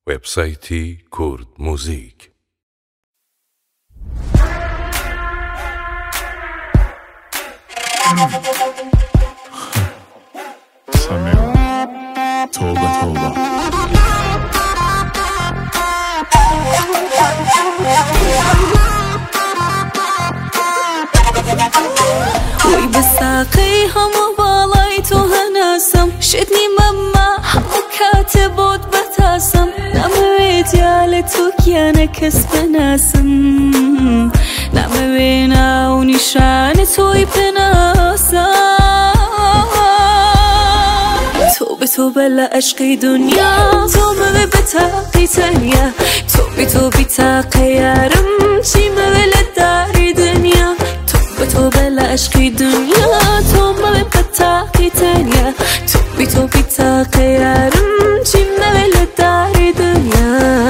وبسایتی کرد موزیک. سمیرا توبه توبه وی بساقی همو بالای تو هناسم شدنی مما همو کاتبود بتاسم نموید یال تو کیانه کس بناسم نموینا و نشان توی بناسم توبه توبه لعشقی دنیا توبه بتاقی تنیا توبه بتاقی یارم چیمه لداری دنیا توبه لعشقی دنیا توبه بتاقی تنیا توبه بتاقی یارم چیمه لداری دنیا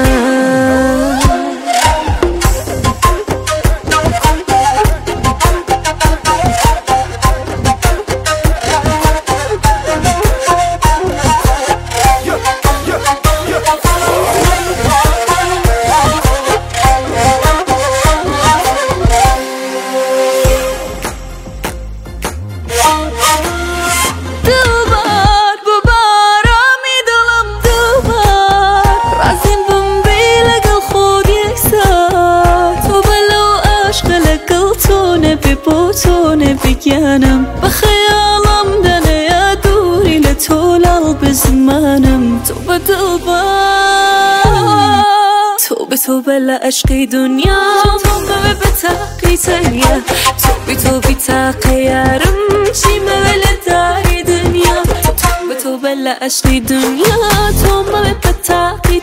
بوتونه بگنم بخیالم دنه یا دوری لطولال بزمانم توبه توبه لعشقی دنیا توبه بتاقی تنیا توبه بتاقی یارم چیمه لداری دنیا توبه لعشقی دنیا توبه بتاقی